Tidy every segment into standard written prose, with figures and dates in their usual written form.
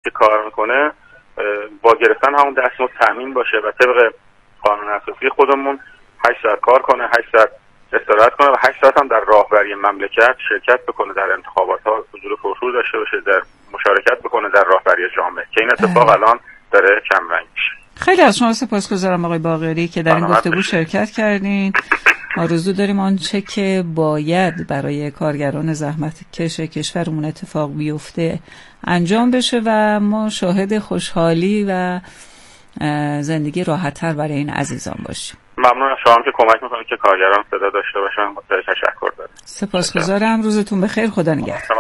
که کار میکنه با گرفتن همون دستمزد تامین باشه و طبق قانون اساسی خودمون 8 ساعت کار کنه، 8 ساعت استراحت کنه و 8 ساعت هم در راهبری مملکت شرکت بکنه، در انتخابات‌ها حضور پرشور داشته باشه، در مشارکت بکنه در راهبری جامعه که این اتفاق الان داره کم رنگ میشه. خیلی از شما سپاسگزارم آقای باقری که در این گفتگو شرکت کردین. آرزو داریم آنچه که باید برای کارگران زحمت کش کشورمون اتفاق بیفته انجام بشه و ما شاهد خوشحالی و زندگی راحت‌تر برای این عزیزان باشیم. ممنون از شما که کمک میکنید که کارگران صدا داشته باشن. تشکر دارم. سپاسگزارم. روزتون بخیر. خدا نگهدار.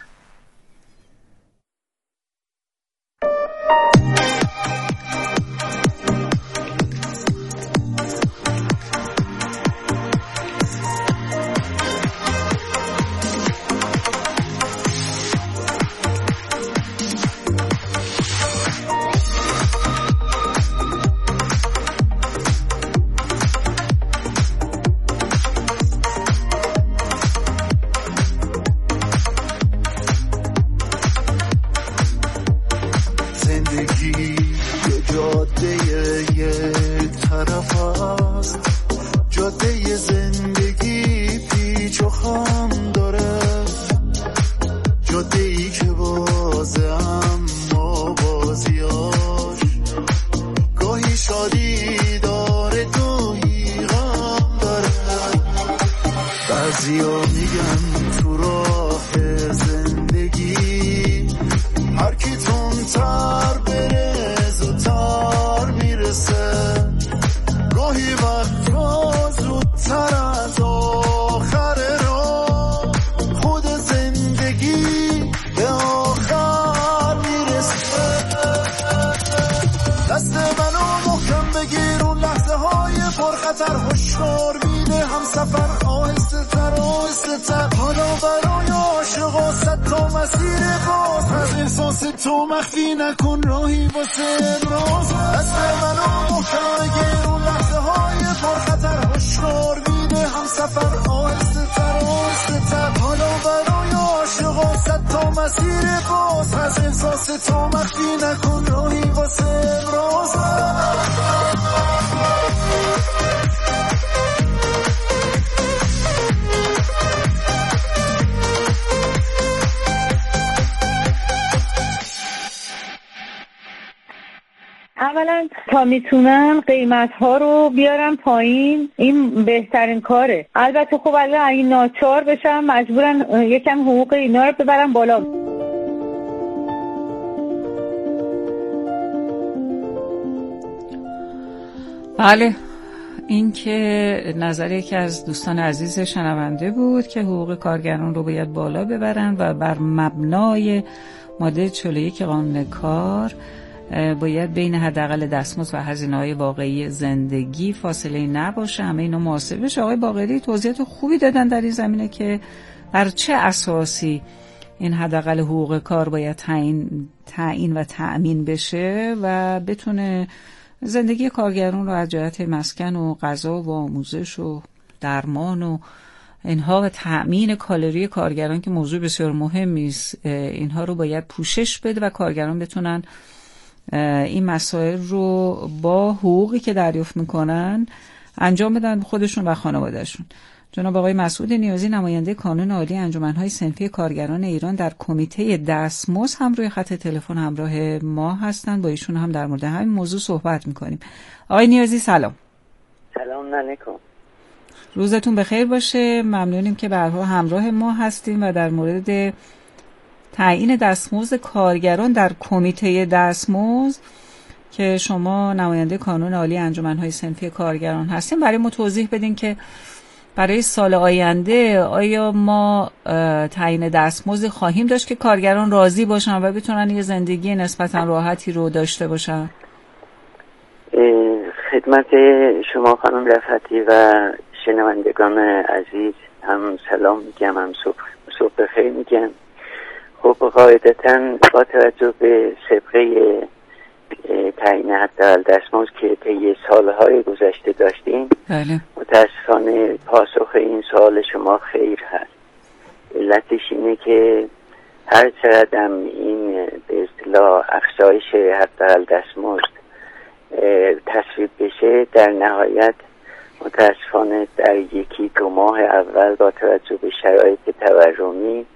تو مخفی نکن راهی واسه امروز. دست منو محکم بگیر اون لحظه های پرخطر هشدار میده همسفر آهسته تر حالا برای عاشقا صد تا مسیر باز. از احساس تو مخفی نکن راهی واسه امروز. اولا تا میتونن قیمت ها رو بیارن پایین این بهترین کاره. البته خب الان این ناچار بشن مجبورن یکم حقوق اینا رو ببرن بالا. بله، این که نظر یکی از دوستان عزیز شنونده بود که حقوق کارگران رو باید بالا ببرن و بر مبنای ماده 41 قانون کار باید بین حداقل دستمزد و هزینه‌های واقعی زندگی فاصله نباشه، همه اینا محاسبه بشه. آقای باقری توضیحات خوبی دادن در این زمینه که بر چه اساسی این حداقل حقوق کار باید تعیین و تأمین بشه و بتونه زندگی کارگران رو از جهت مسکن و غذا و آموزش و درمان و اینها و تأمین کالری کارگران که موضوع بسیار مهمی است، اینها رو باید پوشش بده و کارگران بتونن این مسائل رو با حقوقی که دریافت میکنن انجام بدن خودشون و خانوادهشون. جناب آقای مسعود نیازی نماینده کانون عالی انجمن‌های صنفی کارگران ایران در کمیته دستمزد هم روی خط تلفن همراه ما هستند. با ایشون هم در مورد همین موضوع صحبت میکنیم. آقای نیازی سلام. سلام علیکم. روزتون بخیر باشه. ممنونیم که به هر حال همراه ما هستیم و در مورد تعیین دستمزد کارگران در کمیته دستمزد که شما نماینده کانون عالی انجمن‌های صنفی کارگران هستیم برای ما توضیح بدین که برای سال آینده آیا ما تعیین دستمزد خواهیم داشت که کارگران راضی باشن و بتونن یه زندگی نسبتاً راحتی رو داشته باشن؟ خدمت شما خانم رفعتی و شنوندگان عزیز هم سلام میگم، هم صبح بخیر میگم. خب قاعدتاً با توجه به سابقه تعیین حداقل دستمزد که طی سالهای گذشته داشتیم، بله. متاسفانه پاسخ این سوال شما خیر هست. علتش اینه که هر چقدر این به اصطلاح افزایش حداقل دستمزد تصویب بشه، در نهایت متاسفانه در یکی دو ماه اول با توجه به شرایط تورمی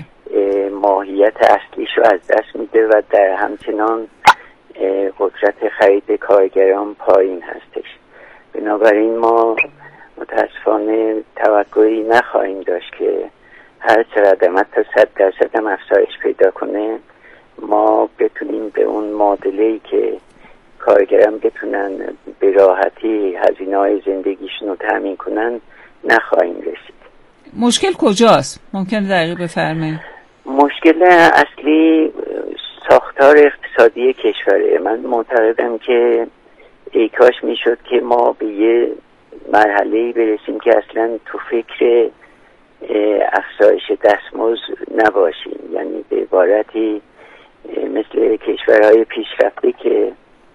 ماهیت اصلیشو از دست میده و در همچنان قدرت خرید کارگران پایین هستش. بنابراین ما متاسفانه توقعی نخواهیم داشت که هر چقدر حتی 100% هم افزایش پیدا کنه ما بتونیم به اون معادله‌ای که کارگران بتونن به راحتی هزینه‌های زندگیشون رو تامین کنن نخواهیم رسید. مشکل کجاست؟ ممکنه دقیق بفرمایید؟ مشکل اصلی ساختار اقتصادی کشوره. من معتقدم که ای کاش میشد که ما به یه مرحله‌ای برسیم که اصلا تو فکر افزایش دستمزد نباشیم، یعنی به عبارتی مثل کشورهای پیشرفته که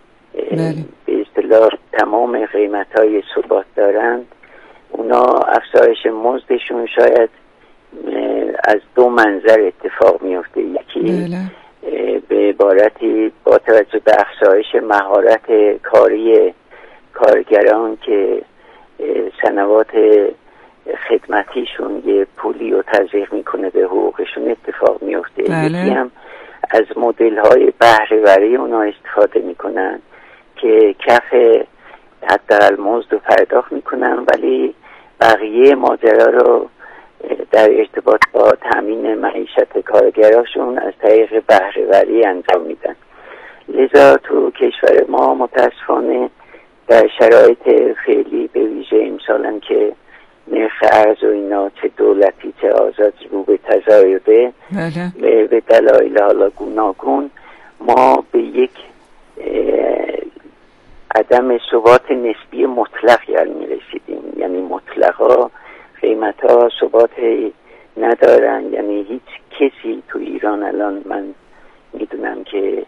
به اصطلاح تمام قیمت‌های ثبات دارند، اونا افزایش مزدشون شاید از دو منظر اتفاق میفته. یکی به عبارتی با توجه به افزایش مهارت کاری کارگران که سنوات خدمتیشون یه پولی رو تزریق میکنه به حقوقشون اتفاق میفته. یکی هم از مدل‌های بهره‌وری اونا استفاده میکنن که کف حداقل مزد رو پرداخت میکنن ولی بقیه ماجرا رو در ارتباط با تامین معیشت کارگراشون از طریق بهره‌وری انجام میدن. لذا تو کشور ما متاسفانه در شرایط فعلی به ویژه امسالن که نرخ ارز و اینا چه دولتی چه آزاد رو به تزایده به دلایل حالا گوناگون ما به یک عدم ثبات نسبی مطلق میرسیدیم. یعنی مطلقا قیمت‌ها ثبات ندارن، یعنی هیچ کسی تو ایران الان من میدونم که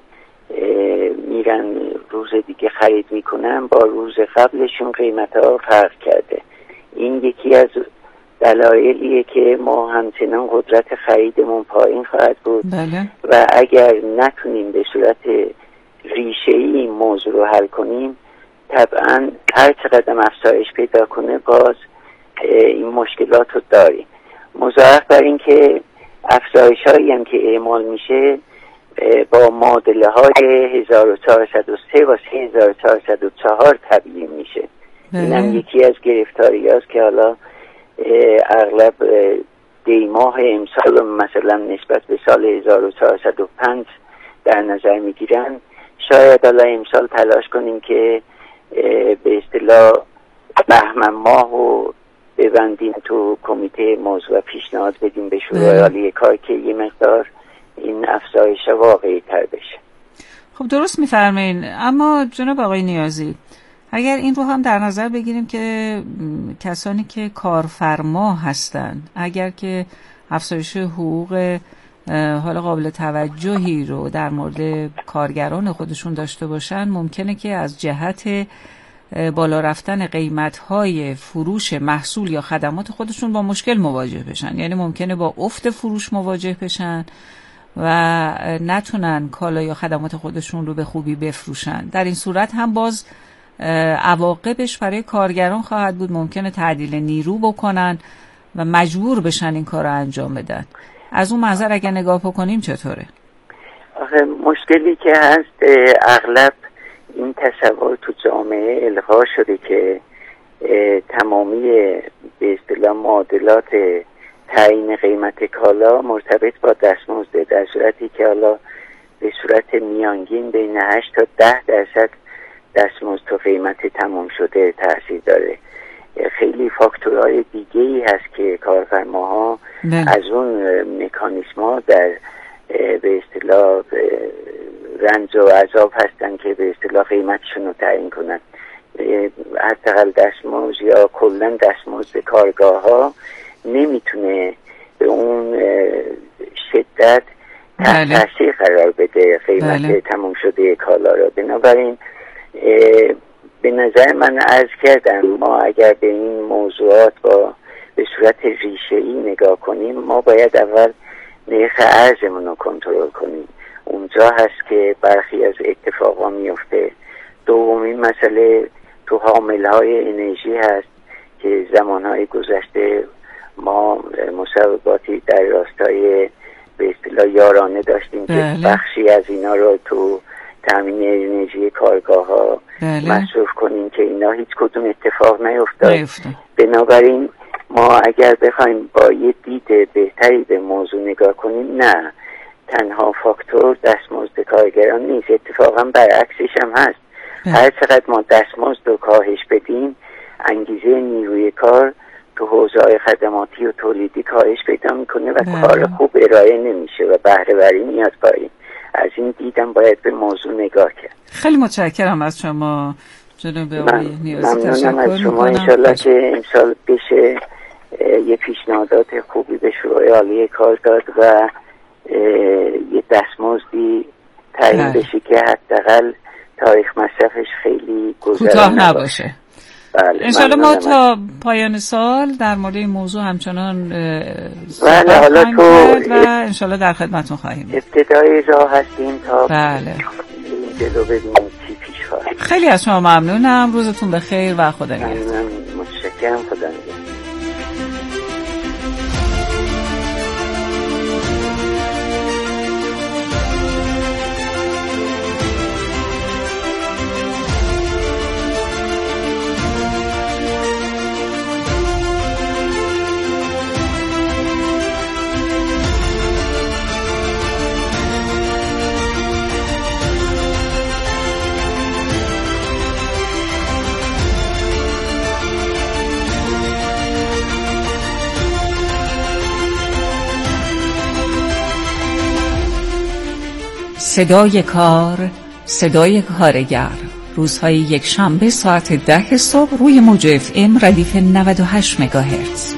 میرن روز دیگه خرید میکنن با روز قبلشون قیمت‌ها فرق کرده. این یکی از دلایلیه که ما همچنان قدرت خریدمون پایین خواهد بود و اگر نتونیم به صورت ریشه‌ای این موضوع رو حل کنیم طبعا هر چقدر افزایش پیدا کنه باز این مشکلات رو داریم. مضاعف بر این که افزایش هایی هم که اعمال میشه با معادله های 1403 و 3404 تبیین میشه. این هم یکی از گرفتاری هاست که حالا اغلب دیماه امسال مثلا نسبت به سال 1405 در نظر میگیرن. شاید حالا امسال تلاش کنیم که به اصطلاح بهمن ماه و ببندیم تو کمیته موضوع و پیشنهاد بدیم به شورای عالی کار که یه مقدار این افزایش واقعی تر بشه. خب درست میفرمایین، اما جناب آقای نیازی اگر این رو هم در نظر بگیریم که کسانی که کارفرما هستند اگر که افزایش حقوق حالا قابل توجهی رو در مورد کارگران خودشون داشته باشن، ممکنه که از جهت بالا رفتن قیمت‌های فروش محصول یا خدمات خودشون با مشکل مواجه بشن. یعنی ممکنه با افت فروش مواجه بشن و نتونن کالا یا خدمات خودشون رو به خوبی بفروشن. در این صورت هم باز عواقبش برای کارگران خواهد بود. ممکنه تعدیل نیرو بکنن و مجبور بشن این کار رو انجام بدن. از اون منظر اگر نگاه بکنیم چطوره؟ آخه مشکلی که هست اغلب این تصور تو جامعه الغا شده که تمامی به اصطلاح معادلات تعیین قیمت کالا مرتبط با دستمزد، در صورتی که حالا به صورت میانگین بین 8 تا 10% دستمزد تو قیمت تمام شده تاثیر داره. خیلی فاکتورهای دیگه‌ای هست که کارفرماها از اون مکانیسم‌ها در به اصطلاح رنج و عذاب هستن که به اصطلاح قیمتشون رو تعیین کنن. حداقل دستمزد یا کلا دستمزد کارگاه‌ها نمیتونه به اون شدت تاثیر قرار بده قیمت تمام شده کالا رو. بنابراین به نظر من عرض کردم ما اگر به این موضوعات با به صورت ریشه‌ای نگاه کنیم ما باید اول نرخ ارزمون رو کنترل کنیم. اونجا هست که برخی از اتفاقا میفته. دومین مسئله تو حاملهای انرژی هست که زمانهای گذشته ما مسابقاتی در راستای به اصطلاح یارانه داشتیم که بخشی از اینا رو تو تامین انرژی کارگاه ها مصرف کنیم که اینا هیچ کدوم اتفاق نیفتاد. بنابراین ما اگر بخوایم با یه دید بهتری به موضوع نگاه کنیم، نه تنها فاکتور دستمزد کارگران نیست، اتفاقا برعکسش هم هست. هر چقدر ما دستمزد رو کاهش بدیم، انگیزه نیروی کار تو حوزه‌های خدماتی و تولیدی کاهش پیدا میکنه و کار خوب ارائه نمیشه و بهره وری میاد پایین. از این دیدم باید به موضوع نگاه کرد. خیلی متشکرم از شما جناب آقای نیازی. ممنونم از شما. انشالله که امسال بشه یه پیشنهادات خوبی به شورای عالی کار داد و یه دستمزدی تعیین بشه که حداقل تاریخ مصرفش خیلی کوتاه نباشه. بله. انشالله ما تا پایان سال در مورد این موضوع همچنان بله حالا تو و انشالله در خدمتون خواهیم. ابتدای راه هستیم تا بله جلو ببینیم چی پیش خواهد. خیلی از شما ممنونم. روزتون بخیر و خدا نگهدار. متشکرم. خدا نگهدار. صدای کار، صدای کارگر، روزهای یک شنبه ساعت 10 صبح روی موج FM ردیف 98 مگاهرتز.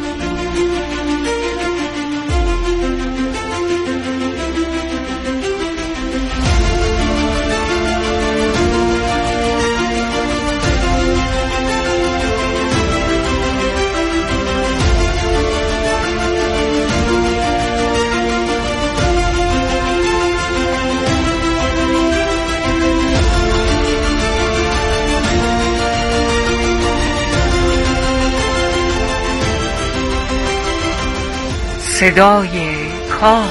صدای کار.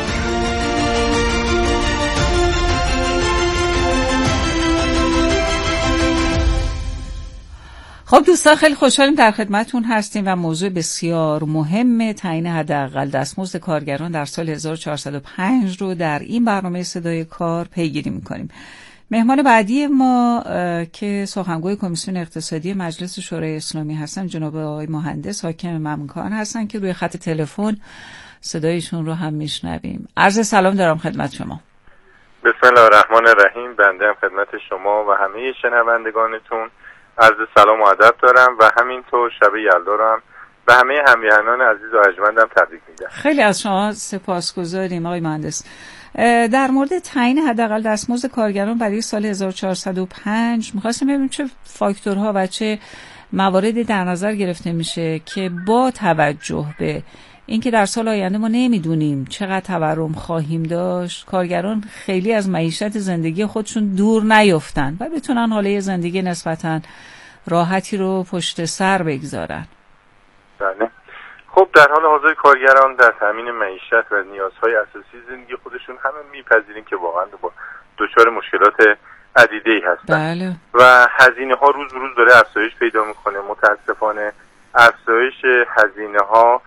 خب دوستان، خیلی خوشحالیم در خدمتون هستیم و موضوع بسیار مهم تعیین حداقل دستمزد کارگران در سال 1405 رو در این برنامه صدای کار پیگیری می‌کنیم. مهمان بعدی ما که سخنگوی کمیسیون اقتصادی مجلس شورای اسلامی هستن جناب آقای مهندس حاکم ممکان هستن که روی خط تلفن صدایشون رو هم میشنویم. عرض سلام دارم خدمت شما. بسم الله الرحمن الرحیم. بنده هم خدمت شما و همه شنوندگانتون عرض سلام و ادب دارم و همینطور شب یلدا رو هم به همه همیهنان عزیز و ارجمندم تبریک میگم. خیلی از شما سپاسگزاریم آقای مهندس. در مورد تعیین حداقل دستمزد کارگران برای سال 1405 می‌خواستم ببینم چه فاکتورها و چه مواردی در نظر گرفته میشه که با توجه به اینکه در سال آینده ما نمیدونیم چقدر تورم خواهیم داشت، کارگران خیلی از معیشت زندگی خودشون دور نیفتن و بتونن حاله زندگی نسبتاً راحتی رو پشت سر بگذارن. بله. خب در حال حاضر کارگران در تامین معیشت و نیازهای اساسی زندگی خودشون همه میپذیریم که واقعا با دچار مشکلات عدیده‌ای هستن. بله. و هزینه ها روز به روز داره افزایش پیدا میکنه. متاسفانه افزایش هزینه ها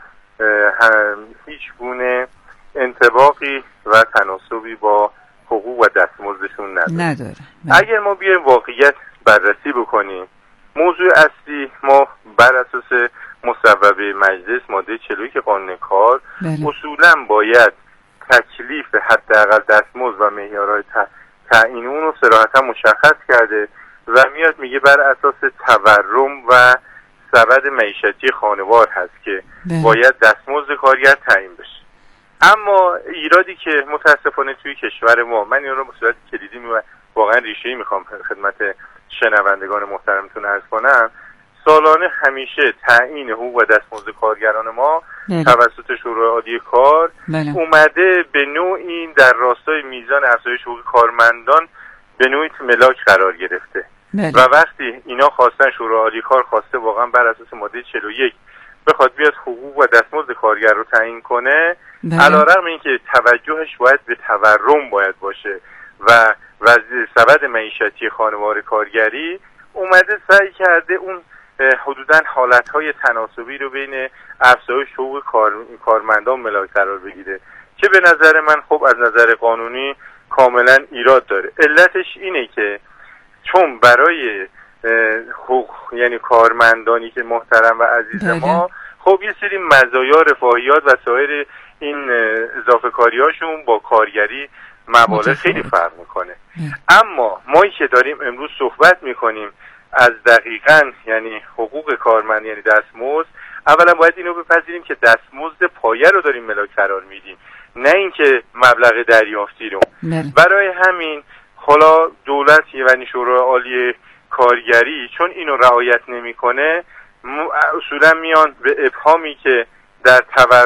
هیچ گونه انطباقی و تناسبی با حقوق و دستمزدشون نداره. اگر ما بیایم واقعیت بررسی بکنیم، موضوع اصلی ما بر اساس مصوبه مجلس ماده 41 قانون کار اصولا باید تکلیف حداقل دستمزد و معیارهای تعیین اون رو صراحتا مشخص کرده و میاد میگه بر اساس تورم و سبد معیشتی خانوار هست که باید دستمزد کارگر تعیین بشه. اما ایرادی که متاسفانه توی کشور ما، من این رو به صورت کلیدی و واقعا ریشه‌ای میخوام خدمت شنوندگان محترمتون عرض کنم، سالانه همیشه تعیین حقوق و دستمزد کارگران ما توسط شورای عالی کار اومده به نوعی در راستای میزان افزایش حقوق کارمندان به نوعی ملاک قرار گرفته. و وقتی اینا خواستن، شورای عالی کار خواسته واقعا بر اساس ماده 41 بخواد بیاد حقوق و دستمزد کارگر رو تعیین کنه، علیرغم اینکه توجهش باید به تورم باید باشه و سبد معیشتی خانوار کارگری، اومده سعی کرده اون حدوداً حالتهای تناسبی رو بین افزایش حقوق کارمندان ملاک قرار بگیره که به نظر من خب از نظر قانونی کاملا ایراد داره. علتش اینه که چون برای حقوق یعنی کارمندانی که محترم و عزیز ما خب یه سری مزایا، رفاهیات و سایر این اضافه کاریاشون با کارگری مبالغ خیلی فرق میکنه. اما مایی که داریم امروز صحبت میکنیم از دقیقاً یعنی حقوق کارمند یعنی دستمزد، اولا باید اینو بپذیریم که دستمزد پایه رو داریم ملاک قرار میدیم، نه اینکه مبلغ دریافتی رو. برای همین حالا دولت یعنی شورای عالی کارگری چون اینو رعایت نمیکنه، اصولا میان به ابهامی که در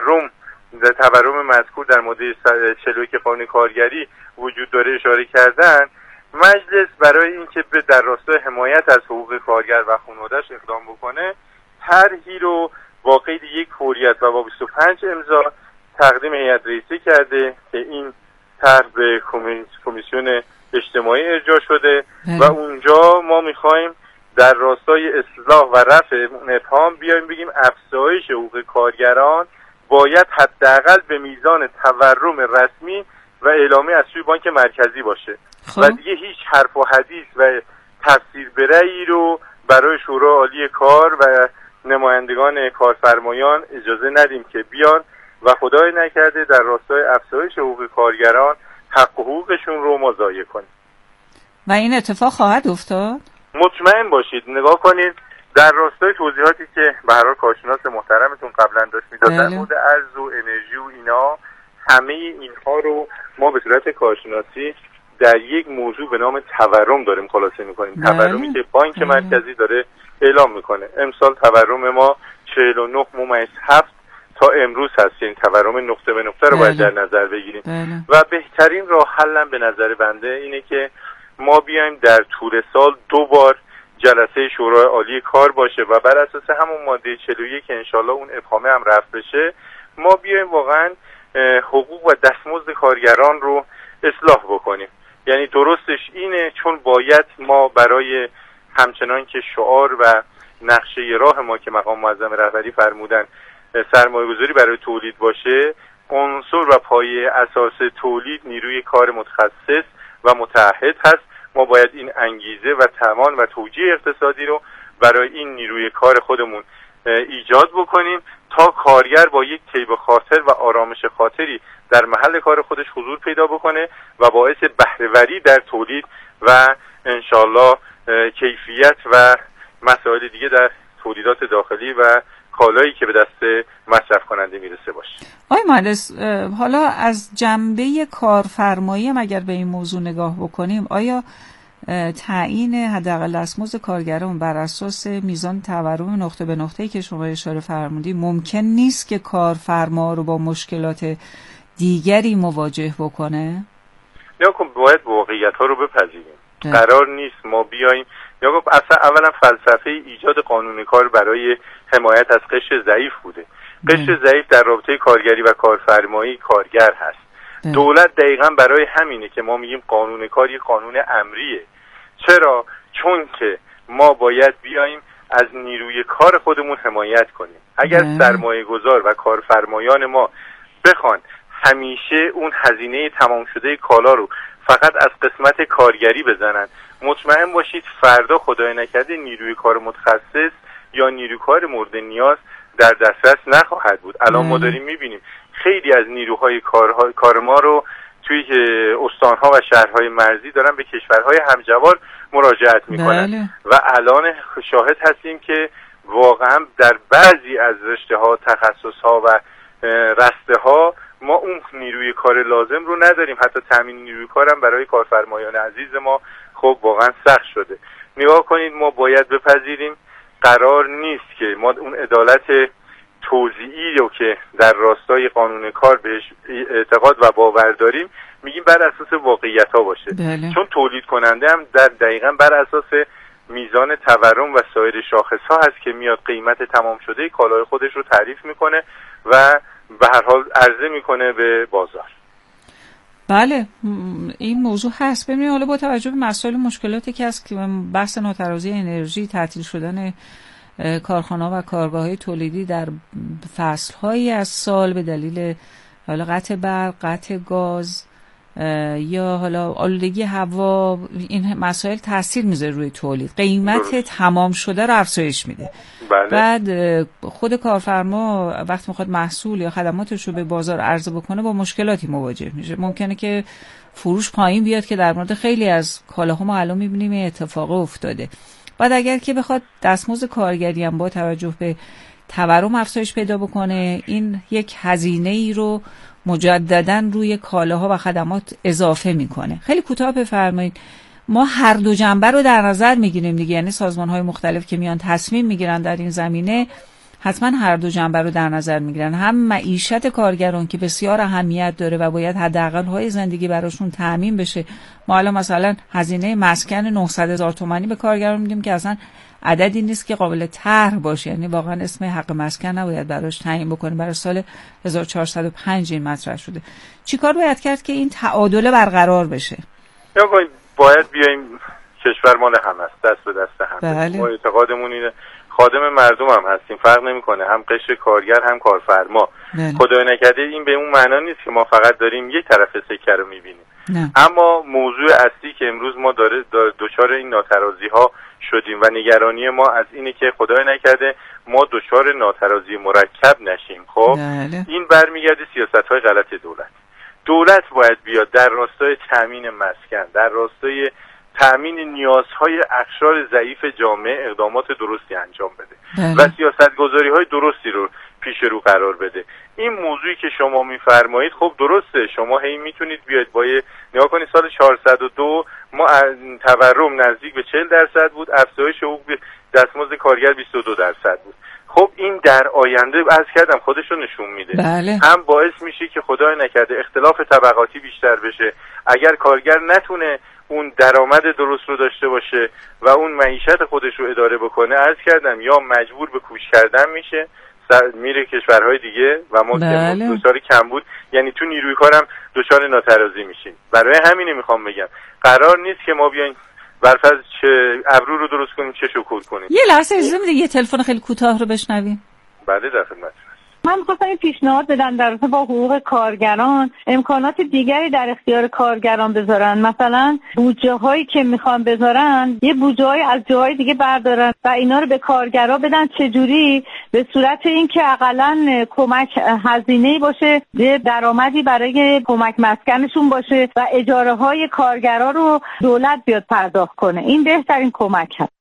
تورم مذکور در ماده 41 قانون کارگری وجود داره اشاره کردن. مجلس برای اینکه به در راستای حمایت از حقوق کارگر و خانواده‌اش اقدام بکنه، طرحی رو با قید 1 حریت و با 25 امضا تقدیم هیئت رئیسه کرده که این طرح به کمیسیون اجتماعی ارجاع شده و اونجا ما میخوایم در راستای اصلاح و رفع ابهام بیایم بگیم افزایش حقوق کارگران باید حداقل به میزان تورم رسمی و اعلامی از سوی بانک مرکزی باشه و دیگه هیچ حرف و حدیث و تفسیر بره‌ای رو برای شورای عالی کار و نمایندگان کارفرمایان اجازه ندیم که بیان و خدای نکرده در راستای افزایش حقوق کارگران حق و حقوقشون رو ما ضایع کنیم. و این اتفاق خواهد افتاد؟ مطمئن باشید. نگاه کنید در راستای توضیحاتی که به هر حال کارشناس محترمتون قبلا داشت میداد در مورد ارز و انرژی و اینا، همه اینها رو ما به صورت کارشناسی در یک موضوع به نام تورم داریم خلاصه میکنیم. تورمی که بانک مرکزی داره اعلام میکنه. امسال تورم ما 49.7 تا امروز هست، این تورم نقطه به نقطه رو باید در نظر بگیریم و بهترین راه حلم به نظر بنده اینه که ما بیایم در طول سال 2 بار جلسه شورای عالی کار باشه و بر اساس همون ماده 41 که انشالله اون ابهامه هم رفع بشه، ما بیایم واقعا حقوق و دستمزد کارگران رو اصلاح بکنیم. یعنی درستش اینه، چون باید ما برای همچنان که شعار و نقشه راه ما که مقام معظم رهبری فرمودن سرمایه‌گذاری برای تولید باشه، عنصر و پایه اساس تولید نیروی کار متخصص و متعهد هست. ما باید این انگیزه و توان و توجیه اقتصادی رو برای این نیروی کار خودمون ایجاد بکنیم تا کارگر با یک طیب خاطر و آرامش خاطری در محل کار خودش حضور پیدا بکنه و باعث بهره‌وری در تولید و انشالله کیفیت و مسائل دیگه در تولیدات داخلی و کالایی که به دست مصرف کننده میرسه باشه. آقای مهندس، حالا از جنبه کارفرمایی هم اگر به این موضوع نگاه بکنیم، آیا تعیین حداقل دستمزد کارگران بر اساس میزان تورم نقطه به نقطه‌ای که شما اشاره فرمودید ممکن نیست که کارفرما رو با مشکلات دیگری مواجه بکنه؟ یا که باید واقعیت‌ها رو بپذیریم. قرار نیست ما بیایم یا اصلا اولا فلسفه ایجاد قانون کار برای حمایت از قشر ضعیف بوده. قشر ضعیف در رابطه کارگری و کارفرمایی کارگر هست. دولت دقیقاً برای همینه که ما میگیم قانون کار یک قانون امریه. چرا؟ چون که ما باید بیایم از نیروی کار خودمون حمایت کنیم. اگر سرمایه گذار و کارفرمایان ما بخوان همیشه اون هزینه تمام شده کالا رو فقط از قسمت کارگری بزنن، مطمئن باشید فردا خدای نکرده نیروی کار متخصص یا نیروی کار مورد نیاز در دسترس نخواهد بود. الان ما داریم میبینیم خیلی از نیروهای کار ما رو توی استانها و شهرهای مرزی دارن به کشورهای همجوار مراجعت میکنن و الان شاهد هستیم که واقعا در بعضی از رشته‌ها، تخصص‌ها و رسته‌ها ما اون نیروی کار لازم رو نداریم. حتی تامین نیروی کارم برای کارفرمایان عزیز ما خب واقعا سخت شده. نگاه کنید، ما باید بپذیریم قرار نیست که ما اون عدالت توزیعی رو که در راستای قانون کار بهش اعتقاد و باور داریم میگیم بر اساس واقعیت ها باشه. بله. چون تولید کننده هم دقیقاً بر اساس میزان تورم و سایر شاخص ها هست که میاد قیمت تمام شده کالای خودش رو تعریف میکنه و به هر حال عرضه میکنه به بازار. بله این موضوع هست. ببینید حالا با توجه به مسائل مشکلاتی که هست که بحث ناتوازی انرژی، تعطیل شدن کارخانه‌ها و کارگاه‌های تولیدی در فصل‌هایی از سال به دلیل حالا قطع برق، قطع گاز یا حالا آلودگی هوا، این مسائل تاثیر میذاره روی تولید، قیمت تمام شده رو افزایش میده. بله. بعد خود کارفرما وقتی میخواد محصول یا خدماتش رو به بازار عرضه بکنه با مشکلاتی مواجه میشه. ممکنه که فروش پایین بیاد که در مورد خیلی از کالاها ما الان میبینیم این اتفاق افتاده. بعد اگر که بخواد دستمزد کارگری هم با توجه به تورم افزایش پیدا بکنه، این یک هزینه ای رو مجدداً روی کالاها و خدمات اضافه میکنه. خیلی کوتاه بفرمایید، ما هر دو جنبه رو در نظر میگیریم دیگه، یعنی سازمان‌های مختلف که میان تصمیم میگیرن در این زمینه حتما هر دو جنبه رو در نظر میگیرن، هم معیشت کارگران که بسیار اهمیت داره و باید حداقل‌های زندگی براشون تامین بشه. ما الان مثلا هزینه مسکن 900,000 تومانی به کارگران میدیم که اصلا عددی نیست که قابل طرح باشه، یعنی واقعا اسم حق مسکن نباید براش تعیین بکنیم. برای سال 1405 این مطرح شده. چیکار باید کرد که این تعادل برقرار بشه؟ یا باید بیایم، کشور مال همه است، دست به دست هم. بله. ما اعتقادمون اینه خادم مردم هم هستیم، فرق نمیکنه هم قشر کارگر هم کارفرما. بله. خدای نکرده این به اون معنا نیست که ما فقط داریم یک طرف سکه رو میبینیم. نه. اما موضوع اصلی که امروز ما دچار این ناترازی ها شدیم و نگرانی ما از اینه که خدای نکرده ما دچار ناترازی مرکب نشیم. خب بله. این برمیگرده سیاست‌های غلط دولت باید بیاد در راستای تامین مسکن، در راستای تامین نیازهای اقشار ضعیف جامعه اقدامات درستی انجام بده. بله. و سیاست‌گذاری‌های درستی رو پیش رو قرار بده. این موضوعی که شما می‌فرمایید خب درسته، شما هی میتونید بیاید با نگاه کنید سال 402 ما تورم نزدیک به 40% بود، افزایش حقوق دستمزد کارگر 22% بود. خب این در آینده عرض کردم خودش رو نشون میده. بله. هم باعث میشه که خدای نکرده اختلاف طبقاتی بیشتر بشه. اگر کارگر نتونه اون درآمد درست رو داشته باشه و اون معیشت خودش رو اداره بکنه، عرض کردم یا مجبور به کوچ کردن میشه، میره کشورهای دیگه و ما بله. دچار کم بود، یعنی تو نیروی کارم دچار ناترازی میشیم. برای همینه میخوام بگم قرار نیست که ما بیاین برفرض چه ابرو رو درست کنیم چه شکور کنیم. یه لحظه اجازه میده یه تلفن خیلی کوتاه رو بشنویم. بله در خدمت. من می‌خواستم این پیشنهاد بدم در رابطه با حقوق کارگران امکانات دیگری در اختیار کارگران بذارن، مثلا بودجه هایی که میخوان بذارن یه بودجه های از جاهای دیگه بردارن و اینا رو به کارگرا بدن. چجوری؟ به صورت اینکه حداقل کمک هزینه‌ای باشه، یه درآمدی برای کمک مسکنشون باشه و اجاره های کارگرا رو دولت بیاد پرداخت کنه. این بهترین کمک هست.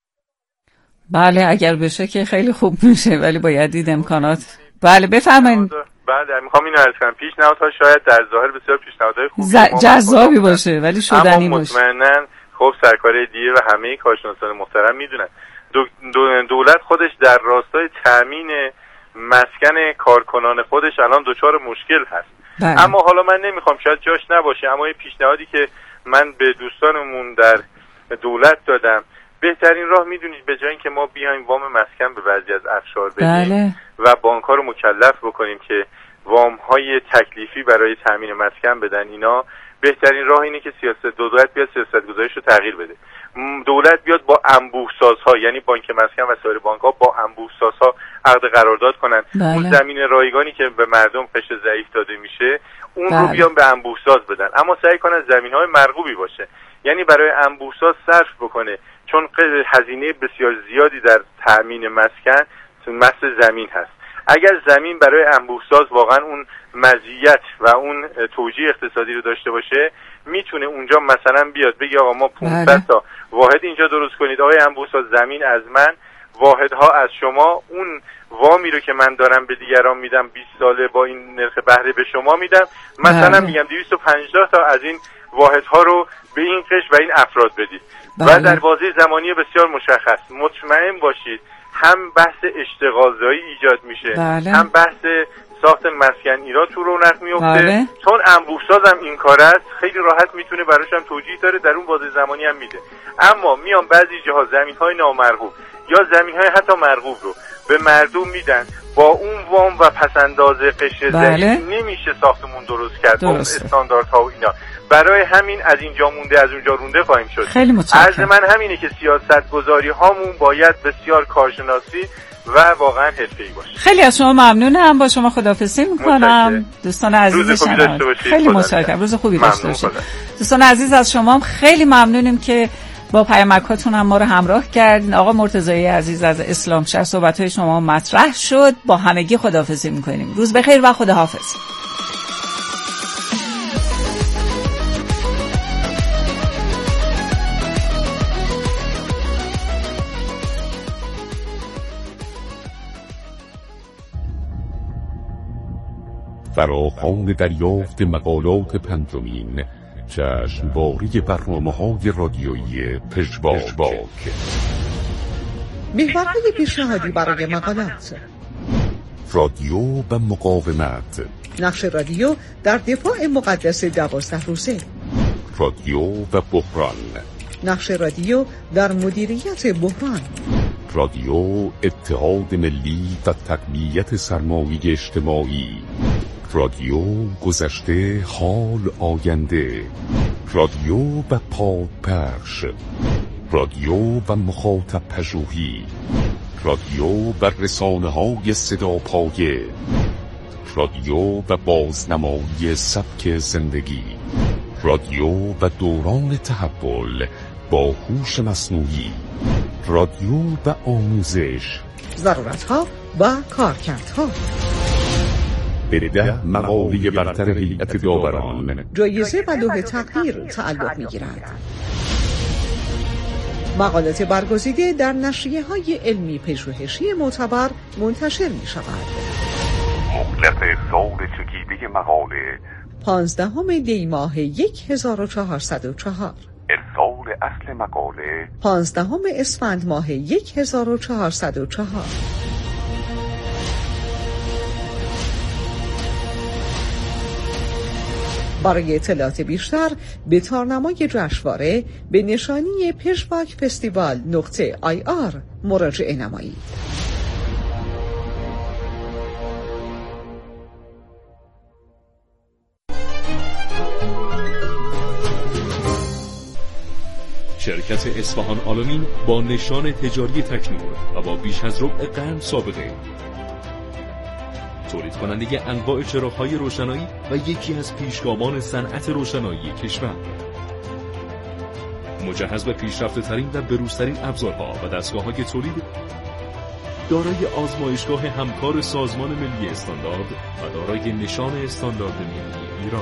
بله اگر بشه که خیلی خوب میشه، ولی باید دید امکانات. بله بفرمایید. بله میخوام اینو عرض کنم، پیشنهادها شاید در ظاهر بسیار پیشنهادهای خوبی جذابی باشه ولی شدنی باشه. اما مطمئناً خب سرکار دیر و همه کارشناسان محترم میدونن دولت خودش در راستای تامین مسکن کارکنان خودش الان دچار مشکل هست. بله. اما حالا من نمیخوام شاید جاش نباشه، اما این پیشنهادی که من به دوستانمون در دولت دادم، بهترین راه میدونید به جای اینکه ما بیایم وام مسکن به بعضی از اقشار بدیم بله. و بانک‌ها رو مکلف بکنیم که وام‌های تکلیفی برای تامین مسکن بدن، اینا بهترین راه اینه که دولت بیاد سیاست‌گذاریش رو تغییر بده. دولت بیاد با انبوه‌سازها، یعنی بانک مسکن و سایر بانک‌ها با انبوه‌سازها عقد قرارداد کنن. بله. اون زمین رایگانی که به مردم قشر ضعیف داده میشه اون بله. رو بیان به انبوه‌ساز بدن، اما سعی کنن زمین‌های مرغوبی باشه، یعنی برای انبوه‌ساز صرف بکنه، چون هزینه بسیار زیادی در تامین مسکن مثل زمین هست. اگر زمین برای انبوه‌ساز واقعا اون مزیت و اون توجیه اقتصادی رو داشته باشه، میتونه اونجا مثلا بیاد بگه آقا ما 500 تا واحد اینجا درست کنید، آقای انبوه‌ساز زمین از من، واحدها از شما، اون وامی رو که من دارم به دیگران میدم 20 ساله با این نرخ بهره به شما میدم، مثلا میگم 250 تا از این واحدها رو به این قشر و این افراد بدید. و در بازه زمانی بسیار مشخص. مطمئن باشید هم بحث اشتغالزایی ایجاد میشه، بله. هم بحث ساخت مسکن ایراد تو رونق میفته. بله. چون انبوه‌ساز هم این کار است، خیلی راحت میتونه براش هم توجیه داره، در اون بازه زمانی هم میده. اما میان بعضی جاها زمین‌های نامرغوب یا زمین‌های حتی مرغوب رو به مردم میدن، با اون وام و پسنداز قشر ضعیف نمیشه ساختمون درست کرد با استانداردها و اینا. برای همین از اینجا مونده از اونجا رونده خواهیم شد. خیلی متشکرم. عرض من همینه که سیاست گذاری هامون باید بسیار کارشناسی و واقعا حرفه‌ای باشه. خیلی از شما ممنونم، با شما خداحافظی میکنم. دوستان عزیز شما خیلی متشکرم، روز خوبی داشته باشید. دوستان عزیز از شما هم خیلی ممنونیم که با پیامکاتون هم ما رو همراه کردین. آقا مرتضایی عزیز از اسلام شهر، صحبت‌های شما مطرح شد. با همگی خداحافظی میکنیم. روز بخیر و خداحافظ. فراخوان دریافت مقالات پنجمین جشنواره برنامه‌های رادیویی پژواک. محورهای پیشنهادی برای مقالات: رادیو و مقاومت، نقش رادیو در دفاع مقدس 12 روزه، رادیو و بحران، نقش رادیو در مدیریت بحران، رادیو اتحاد ملی و تقویت سرمایه اجتماعی، رادیو گذشته حال آینده، رادیو و پادپخش، رادیو و مخاطب پژوهی، رادیو و رسانه‌های صداپایه، رادیو و بازنمایی سبک زندگی، رادیو و دوران تحول با هوش مصنوعی، رادیو و آموزش، ضرورت‌ها و کارکردها. به 10 مقاله برتر هیئت داوران جایزه و لوح تقدیر تعلق می‌گیرد. مقالات برگزیده در نشریه‌های علمی پژوهشی معتبر منتشر می‌شود. مهلت سال چکیده مقاله 15 دی ماه 1404، ارسال اصل مقاله 15 اسفند ماه 1404. برای اطلاعات بیشتر به تارنمای جشنواره به نشانی پژواک فستیوال .ir مراجعه نمایید. شرکت اصفهان آلومین با نشان تجاری تکنور و با بیش از ربع قرن سابقه، تولید کننده انواع چراغ‌های روشنایی و یکی از پیشگامان صنعت روشنایی کشور، مجهز به پیشرفته‌ترین و بروزترین ابزارها و دستگاه‌های تولید، دارای آزمایشگاه همکار سازمان ملی استاندارد و دارای نشان استاندارد ملی ایران.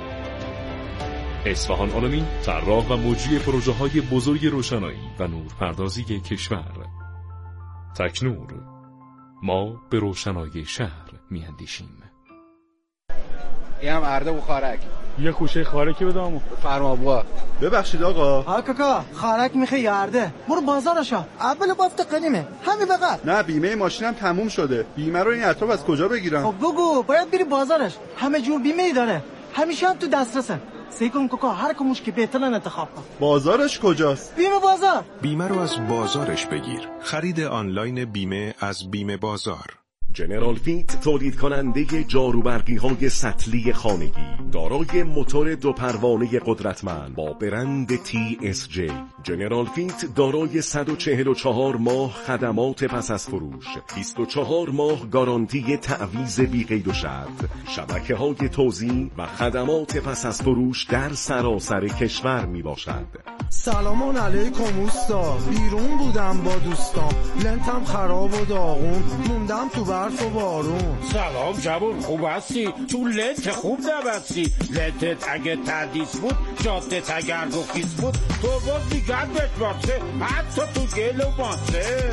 اصفهان آلومین طراح و مجری پروژه‌های بزرگ روشنایی و نورپردازی کشور. تکنور، ما به روشنایی شهر میاندیشیم. این هم ارده و خارک. یه خوشه خارکی بدم. فرما بوا. ببخشید آقا. کاکا خارک میخوای یا ارده؟ برو بازارشا. اول بافت قدیمه. همین فقط. نه بیمه ماشینم تموم شده. بیمه رو این اطراف از کجا بگیرم؟ خب بگو، باید بری بازارش. همه جور بیمه ای داره. همیشه هم تو دسترسه. سیکن کوکا هر کموش که بهترن انتخاب کن. بازارش کجاست؟ بیمه بازار. بیمه رو از بازارش بگیر. خرید آنلاین بیمه از بیمه بازار. جنرال فیت تولید کننده جاروبرقی های سطلی خانگی دارای موتور 2 پروانه قدرتمند با برند TSJ. جنرال فیت دارای 144 ماه خدمات پس از فروش، 24 ماه گارانتی تعویض بی قید و شرط، شبکه‌های توزیع و خدمات پس از فروش در سراسر کشور می باشد. سلامان علیکم اوستا، بیرون بودم با دوستام، لنتم خراب و داغون، موندم تو برف و بارون. سلام جوون، خوب هستی؟ تو لنت خوب نبستی. لنتت اگه تردیس بود، جادت اگر رخیص بود، تو باز دیگر بشباسته، حتی تو گل و ماسه.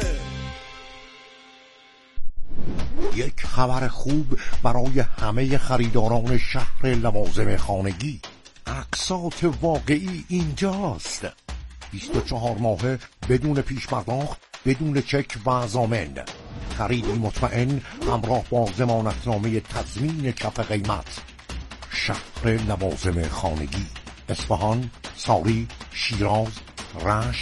یک خبر خوب برای همه خریداران شهر لوازم خانگی. اقساط واقعی اینجاست. 24 ماهه بدون پیش پرداخت بدون چک و ضامن. خریدی مطمئن همراه با ضمانتنامه تضمین کف قیمت. شهر لوازم خانگی: اصفهان، ساری، شیراز، رشت،